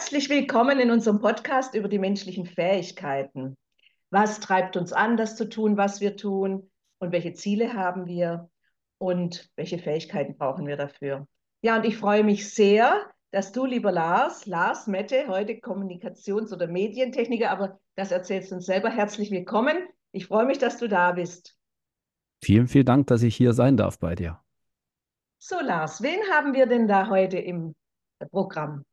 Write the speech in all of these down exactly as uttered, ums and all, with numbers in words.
Herzlich willkommen in unserem Podcast über die menschlichen Fähigkeiten. Was treibt uns an, das zu tun, was wir tun und welche Ziele haben wir und welche Fähigkeiten brauchen wir dafür? Ja, und ich freue mich sehr, dass du, lieber Lars, Lars Mette, heute Kommunikations- oder Medientechniker, aber das erzählst du uns selber. Herzlich willkommen. Ich freue mich, dass du da bist. Vielen, vielen Dank, dass ich hier sein darf bei dir. So, Lars, wen haben wir denn da heute im Programm?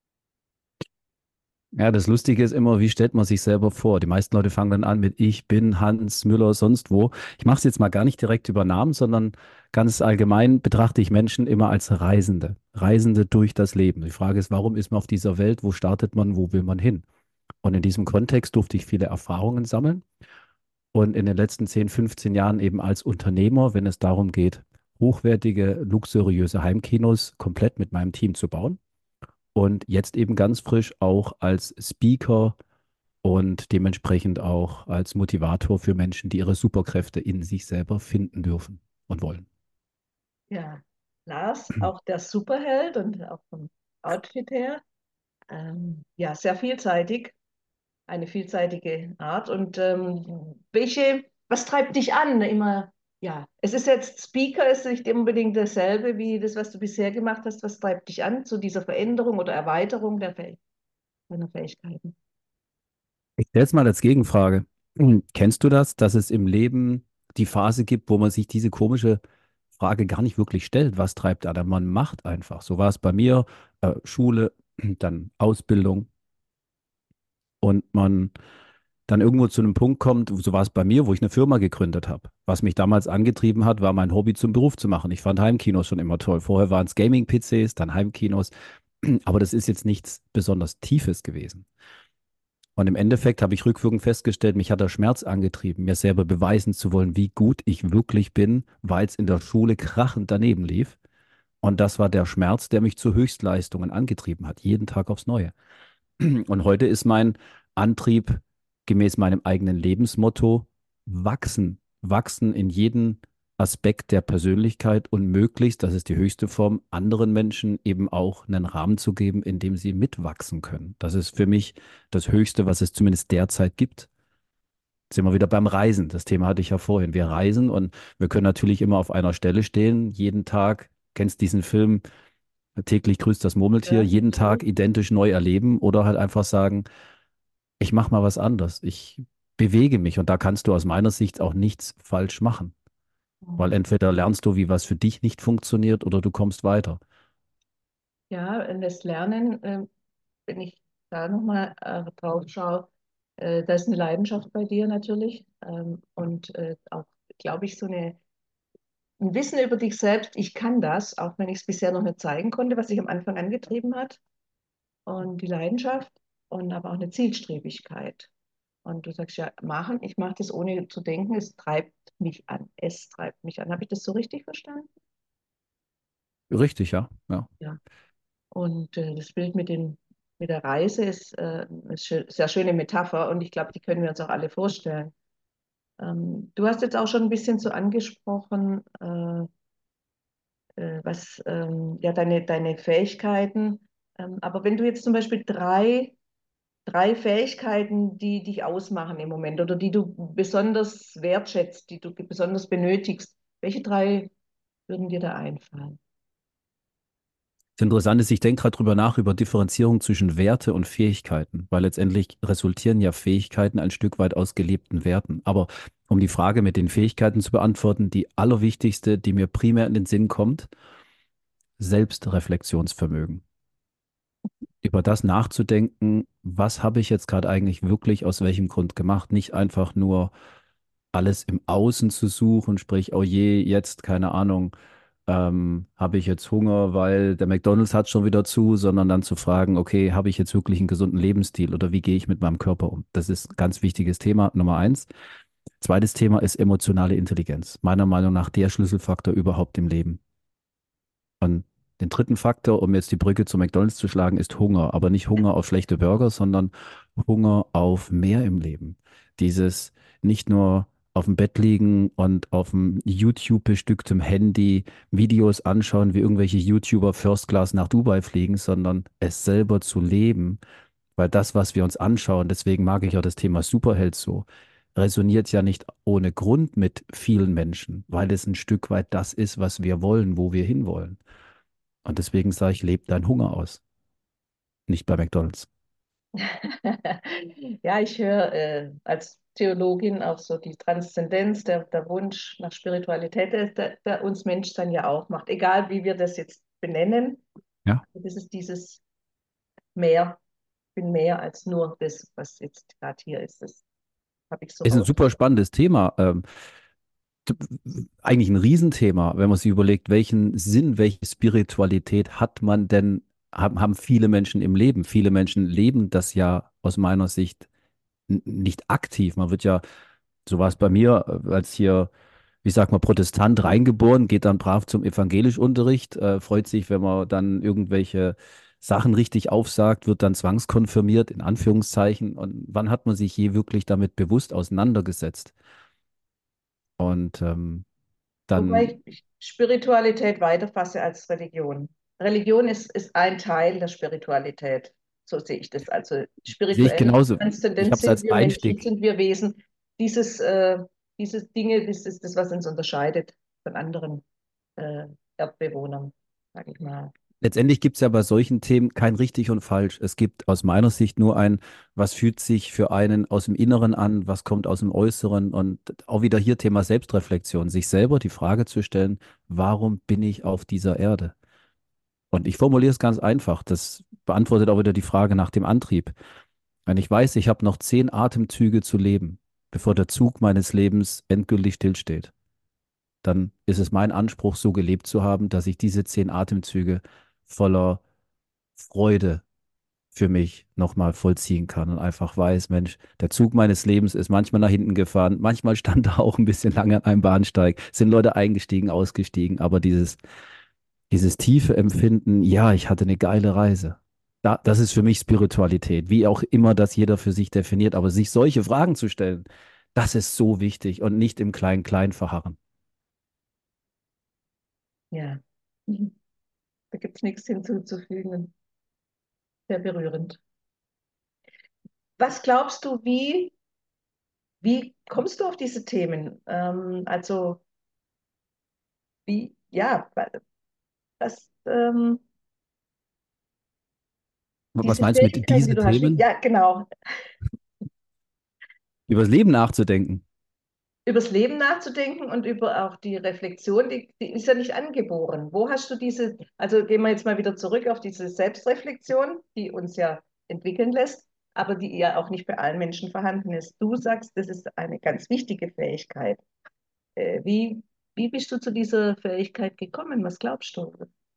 Ja, das Lustige ist immer, wie stellt man sich selber vor? Die meisten Leute fangen dann an mit Ich bin Hans Müller, sonst wo. Ich mache es jetzt mal gar nicht direkt über Namen, sondern ganz allgemein betrachte ich Menschen immer als Reisende. Reisende durch das Leben. Die Frage ist, warum ist man auf dieser Welt? Wo startet man? Wo will man hin? Und in diesem Kontext durfte ich viele Erfahrungen sammeln und in den letzten zehn, fünfzehn Jahren eben als Unternehmer, wenn es darum geht, hochwertige, luxuriöse Heimkinos komplett mit meinem Team zu bauen. Und jetzt eben ganz frisch auch als Speaker und dementsprechend auch als Motivator für Menschen, die ihre Superkräfte in sich selber finden dürfen und wollen. Ja, Lars, auch der Superheld und auch vom Outfit her. Ähm, ja, sehr vielseitig, eine vielseitige Art. Und ähm, welche, was treibt dich an? Immer, ja, es ist jetzt Speaker, ist nicht unbedingt dasselbe wie das, was du bisher gemacht hast. Was treibt dich an zu dieser Veränderung oder Erweiterung der Fäh deiner Fähigkeiten? Ich stelle es mal als Gegenfrage. Hm, Kennst du das, dass es im Leben die Phase gibt, wo man sich diese komische Frage gar nicht wirklich stellt, was treibt an? Man macht einfach. So war es bei mir, äh, Schule, dann Ausbildung und man dann irgendwo zu einem Punkt kommt, so war es bei mir, wo ich eine Firma gegründet habe. Was mich damals angetrieben hat, war mein Hobby zum Beruf zu machen. Ich fand Heimkinos schon immer toll. Vorher waren es Gaming-P Cs, dann Heimkinos. Aber das ist jetzt nichts besonders Tiefes gewesen. Und im Endeffekt habe ich rückwirkend festgestellt, mich hat der Schmerz angetrieben, mir selber beweisen zu wollen, wie gut ich wirklich bin, weil es in der Schule krachend daneben lief. Und das war der Schmerz, der mich zu Höchstleistungen angetrieben hat, jeden Tag aufs Neue. Und heute ist mein Antrieb gemäß meinem eigenen Lebensmotto wachsen. Wachsen in jeden Aspekt der Persönlichkeit und möglichst, das ist die höchste Form, anderen Menschen eben auch einen Rahmen zu geben, in dem sie mitwachsen können. Das ist für mich das Höchste, was es zumindest derzeit gibt. Jetzt sind wir wieder beim Reisen. Das Thema hatte ich ja vorhin. Wir reisen und wir können natürlich immer auf einer Stelle stehen, jeden Tag. Kennst diesen Film, täglich grüßt das Murmeltier, Ja, jeden Tag natürlich. identisch neu erleben oder halt einfach sagen, ich mache mal was anderes. Ich bewege mich und da kannst du aus meiner Sicht auch nichts falsch machen, weil entweder lernst du, wie was für dich nicht funktioniert oder du kommst weiter. Ja, und das Lernen, äh, wenn ich da nochmal äh, drauf schaue, äh, da ist eine Leidenschaft bei dir natürlich ähm, und äh, auch, glaube ich, so eine, ein Wissen über dich selbst. Ich kann das, auch wenn ich es bisher noch nicht zeigen konnte, was dich am Anfang angetrieben hat und die Leidenschaft und aber auch eine Zielstrebigkeit. Und du sagst ja, machen, ich mache das ohne zu denken, es treibt mich an. Es treibt mich an. Habe ich das so richtig verstanden? Richtig, ja. Ja. Ja. Und äh, das Bild mit den, mit der Reise ist, äh, ist schön, sehr schöne Metapher und ich glaube, die können wir uns auch alle vorstellen. Ähm, du hast jetzt auch schon ein bisschen so angesprochen, äh, äh, was ähm, ja deine, deine Fähigkeiten. Ähm, aber wenn du jetzt zum Beispiel drei, drei Fähigkeiten, die dich ausmachen im Moment oder die du besonders wertschätzt, die du besonders benötigst, welche drei würden dir da einfallen? Das Interessante ist, ich denke gerade drüber nach, über Differenzierung zwischen Werte und Fähigkeiten, weil letztendlich resultieren ja Fähigkeiten ein Stück weit aus gelebten Werten. Aber um die Frage mit den Fähigkeiten zu beantworten, die allerwichtigste, die mir primär in den Sinn kommt, Selbstreflexionsvermögen. Über das nachzudenken, was habe ich jetzt gerade eigentlich wirklich aus welchem Grund gemacht, nicht einfach nur alles im Außen zu suchen, sprich, oh je, jetzt, keine Ahnung, ähm, habe ich jetzt Hunger, weil der McDonald's hat schon wieder zu, sondern dann zu fragen, okay, habe ich jetzt wirklich einen gesunden Lebensstil oder wie gehe ich mit meinem Körper um? Das ist ein ganz wichtiges Thema, Nummer eins. Zweites Thema ist emotionale Intelligenz. Meiner Meinung nach der Schlüsselfaktor überhaupt im Leben. Und den dritten Faktor, um jetzt die Brücke zu McDonald's zu schlagen, ist Hunger. Aber nicht Hunger auf schlechte Burger, sondern Hunger auf mehr im Leben. Dieses nicht nur auf dem Bett liegen und auf dem YouTube bestücktem Handy Videos anschauen, wie irgendwelche YouTuber First Class nach Dubai fliegen, sondern es selber zu leben. Weil das, was wir uns anschauen, deswegen mag ich auch das Thema Superheld so, resoniert ja nicht ohne Grund mit vielen Menschen, weil es ein Stück weit das ist, was wir wollen, wo wir hinwollen. Und deswegen sage ich, lebe deinen Hunger aus, nicht bei McDonald's. Ja, ich höre äh, als Theologin auch so die Transzendenz, der, der Wunsch nach Spiritualität, der, der, der uns Menschsein ja auch macht, egal wie wir das jetzt benennen. Ja, Das ist dieses Mehr, ich bin mehr als nur das, was jetzt gerade hier ist. Das habe ich so ist ein raus. super spannendes Thema. Ähm, t- eigentlich ein Riesenthema, wenn man sich überlegt, welchen Sinn, welche Spiritualität hat man denn, haben, haben viele Menschen im Leben. Viele Menschen leben das ja aus meiner Sicht n- nicht aktiv. Man wird ja, so war es bei mir, äh, als hier, wie sagt man, Protestant reingeboren, geht dann brav zum Evangelischunterricht, äh, freut sich, wenn man dann irgendwelche Sachen richtig aufsagt, wird dann zwangskonfirmiert, in Anführungszeichen. Und wann hat man sich je wirklich damit bewusst auseinandergesetzt? Und ähm, dann Wobei ich Spiritualität weiterfasse als Religion. Religion ist, ist ein Teil der Spiritualität. So sehe ich das. Also sehe ich spirituell, genauso. Ich transzendent habe es sind als wir Menschen, Einstieg. sind wir Wesen. Dieses, äh, diese Dinge, das ist das, was uns unterscheidet von anderen äh, Erdbewohnern, sage ich mal. Letztendlich gibt es ja bei solchen Themen kein richtig und falsch. Es gibt aus meiner Sicht nur ein, was fühlt sich für einen aus dem Inneren an, was kommt aus dem Äußeren und auch wieder hier Thema Selbstreflexion, sich selber die Frage zu stellen, warum bin ich auf dieser Erde? Und ich formuliere es ganz einfach. Das beantwortet auch wieder die Frage nach dem Antrieb. Wenn ich weiß, ich habe noch zehn Atemzüge zu leben, bevor der Zug meines Lebens endgültig stillsteht, dann ist es mein Anspruch, so gelebt zu haben, dass ich diese zehn Atemzüge voller Freude für mich nochmal vollziehen kann und einfach weiß, Mensch, der Zug meines Lebens ist manchmal nach hinten gefahren, manchmal stand er auch ein bisschen lange an einem Bahnsteig, sind Leute eingestiegen, ausgestiegen, aber dieses, dieses tiefe Empfinden, ja, ich hatte eine geile Reise. Da, das ist für mich Spiritualität, wie auch immer das jeder für sich definiert, aber sich solche Fragen zu stellen, das ist so wichtig und nicht im Klein-Klein verharren. Ja, mhm. Da gibt es nichts hinzuzufügen. Sehr berührend. Was glaubst du, wie, wie kommst du auf diese Themen? Ähm, also, wie, ja, was, ähm, Was diese meinst du mit Fähigkeiten, die diesen du hast, wie, Themen? ja, genau, Über das Leben nachzudenken. übers Leben nachzudenken und über auch die Reflexion, die, die ist ja nicht angeboren. Wo hast du diese, also gehen wir jetzt mal wieder zurück auf diese Selbstreflexion, die uns ja entwickeln lässt, aber die ja auch nicht bei allen Menschen vorhanden ist. Du sagst, das ist eine ganz wichtige Fähigkeit. Äh, wie, wie bist du zu dieser Fähigkeit gekommen? Was glaubst du?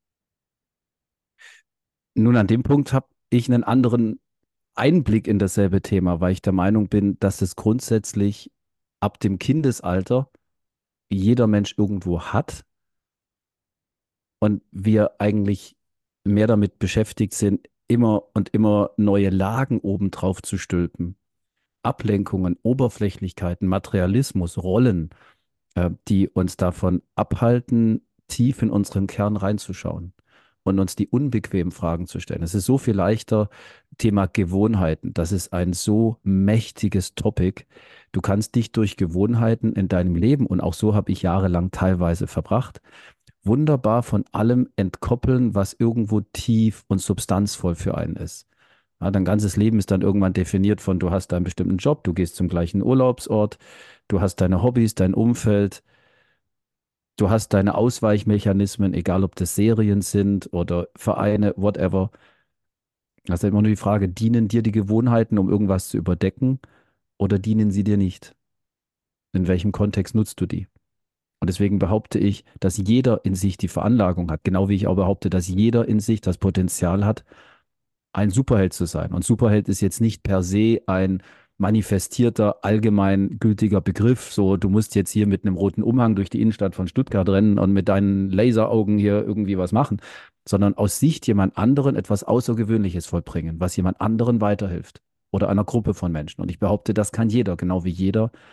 Nun, an dem Punkt habe ich einen anderen Einblick in dasselbe Thema, weil ich der Meinung bin, dass es grundsätzlich ab dem Kindesalter jeder Mensch irgendwo hat und wir eigentlich mehr damit beschäftigt sind, immer und immer neue Lagen obendrauf zu stülpen. Ablenkungen, Oberflächlichkeiten, Materialismus, Rollen, äh, die uns davon abhalten, tief in unseren Kern reinzuschauen und uns die unbequemen Fragen zu stellen. Es ist so viel leichter, Thema Gewohnheiten. Das ist ein so mächtiges Topic. Du kannst dich durch Gewohnheiten in deinem Leben, und auch so habe ich jahrelang teilweise verbracht, wunderbar von allem entkoppeln, was irgendwo tief und substanzvoll für einen ist. Ja, dein ganzes Leben ist dann irgendwann definiert von, du hast einen bestimmten Job, du gehst zum gleichen Urlaubsort, du hast deine Hobbys, dein Umfeld, du hast deine Ausweichmechanismen, egal ob das Serien sind oder Vereine, whatever. Das ist immer nur die Frage, dienen dir die Gewohnheiten, um irgendwas zu überdecken, oder dienen sie dir nicht? In welchem Kontext nutzt du die? Und deswegen behaupte ich, dass jeder in sich die Veranlagung hat, genau wie ich auch behaupte, dass jeder in sich das Potenzial hat, ein Superheld zu sein. Und Superheld ist jetzt nicht per se ein manifestierter, allgemein gültiger Begriff. So, du musst jetzt hier mit einem roten Umhang durch die Innenstadt von Stuttgart rennen und mit deinen Laseraugen hier irgendwie was machen, sondern aus Sicht jemand anderen etwas Außergewöhnliches vollbringen, was jemand anderen weiterhilft oder einer Gruppe von Menschen. Und ich behaupte, das kann jeder, genau wie jeder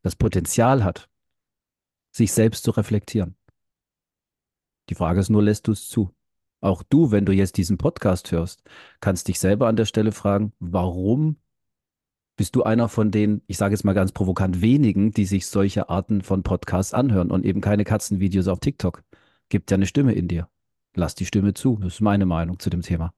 das Potenzial hat, sich selbst zu reflektieren. Die Frage ist nur, lässt du es zu? Auch du, wenn du jetzt diesen Podcast hörst, kannst dich selber an der Stelle fragen, warum bist du einer von den, ich sage jetzt mal ganz provokant, wenigen, die sich solche Arten von Podcasts anhören und eben keine Katzenvideos auf TikTok? Gibt ja eine Stimme in dir. Lass die Stimme zu. Das ist meine Meinung zu dem Thema.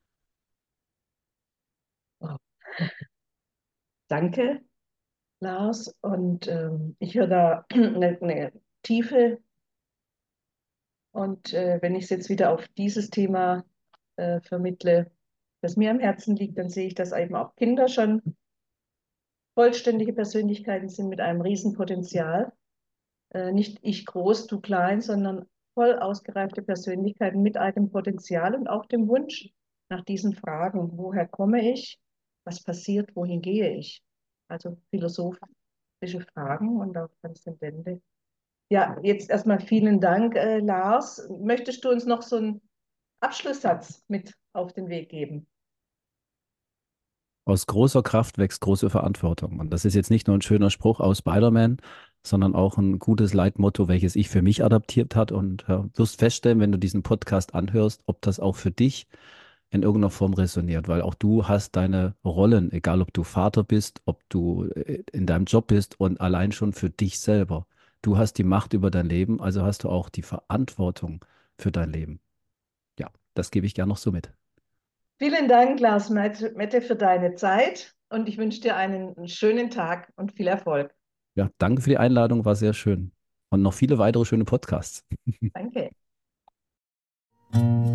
Oh, danke, Lars. Und ähm, ich höre da eine, eine Tiefe. Und äh, wenn ich es jetzt wieder auf dieses Thema äh, vermittle, das mir am Herzen liegt, dann sehe ich, dass eben auch Kinder schon vollständige Persönlichkeiten sind mit einem Riesenpotenzial. Äh, nicht ich groß, du klein, sondern voll ausgereifte Persönlichkeiten mit einem Potenzial und auch dem Wunsch nach diesen Fragen. Woher komme ich? Was passiert? Wohin gehe ich? Also philosophische Fragen und auch transzendente. Ja, jetzt erstmal vielen Dank, äh, Lars. Möchtest du uns noch so einen Abschlusssatz mit auf den Weg geben? Aus großer Kraft wächst große Verantwortung. Und das ist jetzt nicht nur ein schöner Spruch aus Spider-Man, sondern auch ein gutes Leitmotto, welches ich für mich adaptiert hat. Und ja, wirst feststellen, wenn du diesen Podcast anhörst, ob das auch für dich in irgendeiner Form resoniert, weil auch du hast deine Rollen, egal ob du Vater bist, ob du äh, in deinem Job bist und allein schon für dich selber. Du hast die Macht über dein Leben, also hast du auch die Verantwortung für dein Leben. Ja, das gebe ich gerne noch so mit. Vielen Dank, Lars Mette, für deine Zeit und ich wünsche dir einen schönen Tag und viel Erfolg. Ja, danke für die Einladung, war sehr schön. Und noch viele weitere schöne Podcasts. Danke.